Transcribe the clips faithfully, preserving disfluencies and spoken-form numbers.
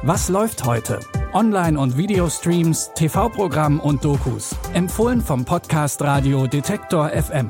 Was läuft heute? Online- und Videostreams, T V-Programm und Dokus. Empfohlen vom Podcast Radio Detektor F M.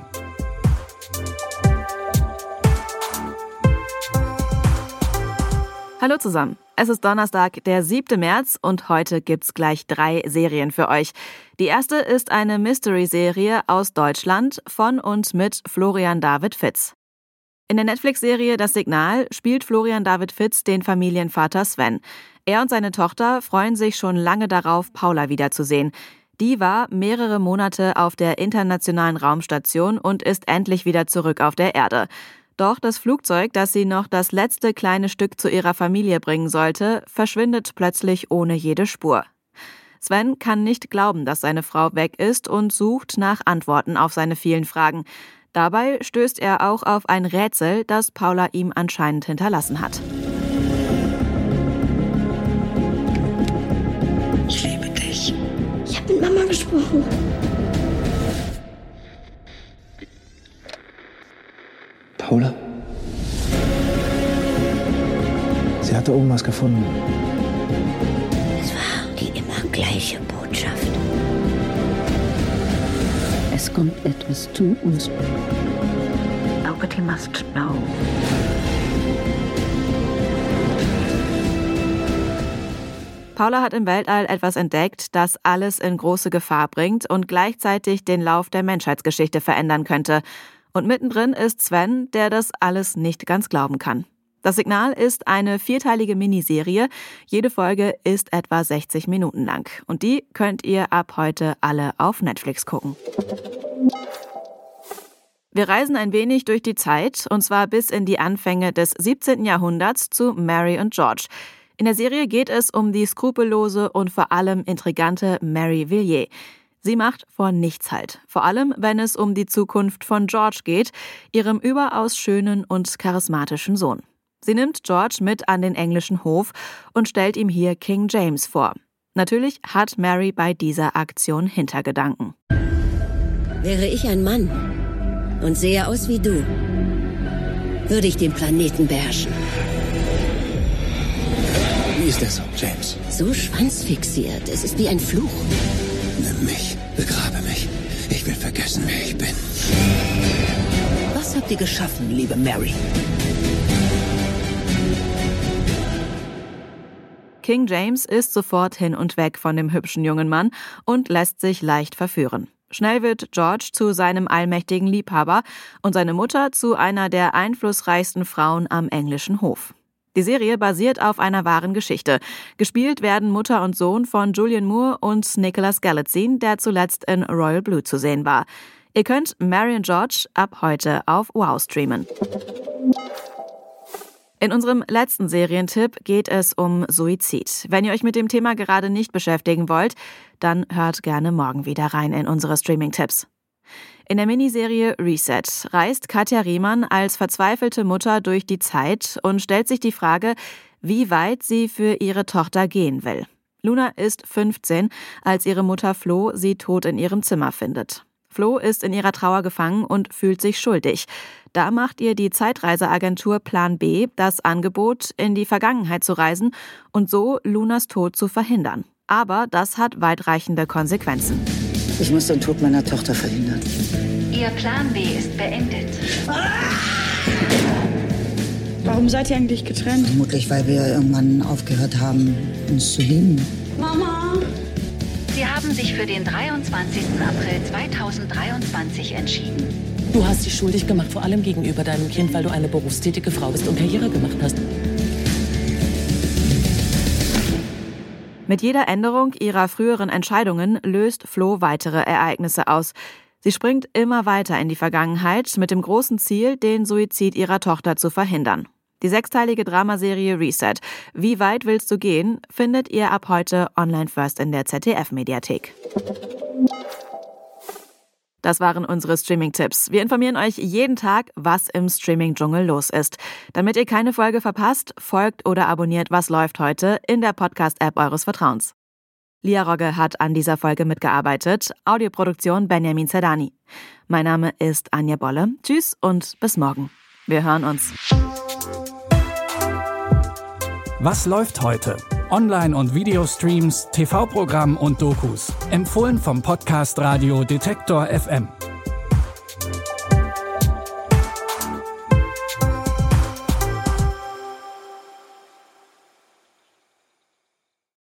Hallo zusammen. Es ist Donnerstag, der siebte März und heute gibt's gleich drei Serien für euch. Die erste ist eine Mystery-Serie aus Deutschland von und mit Florian David Fitz. In der Netflix-Serie Das Signal spielt Florian David Fitz den Familienvater Sven. Er und seine Tochter freuen sich schon lange darauf, Paula wiederzusehen. Die war mehrere Monate auf der internationalen Raumstation und ist endlich wieder zurück auf der Erde. Doch das Flugzeug, das sie noch das letzte kleine Stück zu ihrer Familie bringen sollte, verschwindet plötzlich ohne jede Spur. Sven kann nicht glauben, dass seine Frau weg ist und sucht nach Antworten auf seine vielen Fragen. Dabei stößt er auch auf ein Rätsel, das Paula ihm anscheinend hinterlassen hat. Ich liebe dich. Ich habe mit Mama gesprochen. Paula? Sie hatte oben was gefunden. Es war die immer gleiche Botschaft. Es kommt etwas zu uns. Nobody must know. Paula hat im Weltall etwas entdeckt, das alles in große Gefahr bringt und gleichzeitig den Lauf der Menschheitsgeschichte verändern könnte. Und mittendrin ist Sven, der das alles nicht ganz glauben kann. Das Signal ist eine vierteilige Miniserie. Jede Folge ist etwa sechzig Minuten lang. Und die könnt ihr ab heute alle auf Netflix gucken. Wir reisen ein wenig durch die Zeit, und zwar bis in die Anfänge des siebzehnten Jahrhunderts zu Mary und George. In der Serie geht es um die skrupellose und vor allem intrigante Mary Villiers. Sie macht vor nichts Halt, vor allem wenn es um die Zukunft von George geht, ihrem überaus schönen und charismatischen Sohn. Sie nimmt George mit an den englischen Hof und stellt ihm hier King James vor. Natürlich hat Mary bei dieser Aktion Hintergedanken. Wäre ich ein Mann und sehe aus wie du, würde ich den Planeten beherrschen. Wie ist der so, James? So schwanzfixiert, es ist wie ein Fluch. Nimm mich, begrabe mich. Ich will vergessen, wer ich bin. Was habt ihr geschaffen, liebe Mary? King James ist sofort hin und weg von dem hübschen jungen Mann und lässt sich leicht verführen. Schnell wird George zu seinem allmächtigen Liebhaber und seine Mutter zu einer der einflussreichsten Frauen am englischen Hof. Die Serie basiert auf einer wahren Geschichte. Gespielt werden Mutter und Sohn von Julianne Moore und Nicholas Galitzine, der zuletzt in Royal Blue zu sehen war. Ihr könnt Mary und George ab heute auf Wow streamen. In unserem letzten Serientipp geht es um Suizid. Wenn ihr euch mit dem Thema gerade nicht beschäftigen wollt, dann hört gerne morgen wieder rein in unsere Streaming-Tipps. In der Miniserie Reset reist Katja Riemann als verzweifelte Mutter durch die Zeit und stellt sich die Frage, wie weit sie für ihre Tochter gehen will. Luna ist fünfzehn, als ihre Mutter Flo sie tot in ihrem Zimmer findet. Flo ist in ihrer Trauer gefangen und fühlt sich schuldig. Da macht ihr die Zeitreiseagentur Plan B das Angebot, in die Vergangenheit zu reisen und so Lunas Tod zu verhindern. Aber das hat weitreichende Konsequenzen. Ich muss den Tod meiner Tochter verhindern. Ihr Plan B ist beendet. Warum seid ihr eigentlich getrennt? Vermutlich, weil wir irgendwann aufgehört haben, uns zu lieben. Mama! Sie haben sich für den dreiundzwanzigsten April zweitausenddreiundzwanzig entschieden. Du hast dich schuldig gemacht, vor allem gegenüber deinem Kind, weil du eine berufstätige Frau bist und Karriere gemacht hast. Mit jeder Änderung ihrer früheren Entscheidungen löst Flo weitere Ereignisse aus. Sie springt immer weiter in die Vergangenheit mit dem großen Ziel, den Suizid ihrer Tochter zu verhindern. Die sechsteilige Dramaserie Reset, Wie weit willst du gehen, findet ihr ab heute online first in der Z D F-Mediathek. Das waren unsere Streaming-Tipps. Wir informieren euch jeden Tag, was im Streaming-Dschungel los ist. Damit ihr keine Folge verpasst, folgt oder abonniert Was läuft heute in der Podcast-App eures Vertrauens. Lia Rogge hat an dieser Folge mitgearbeitet. Audioproduktion Benjamin Zerdani. Mein Name ist Anja Bolle. Tschüss und bis morgen. Wir hören uns. Was läuft heute? Online- und Videostreams, T V-Programm und Dokus. Empfohlen vom Podcast Radio Detektor F M.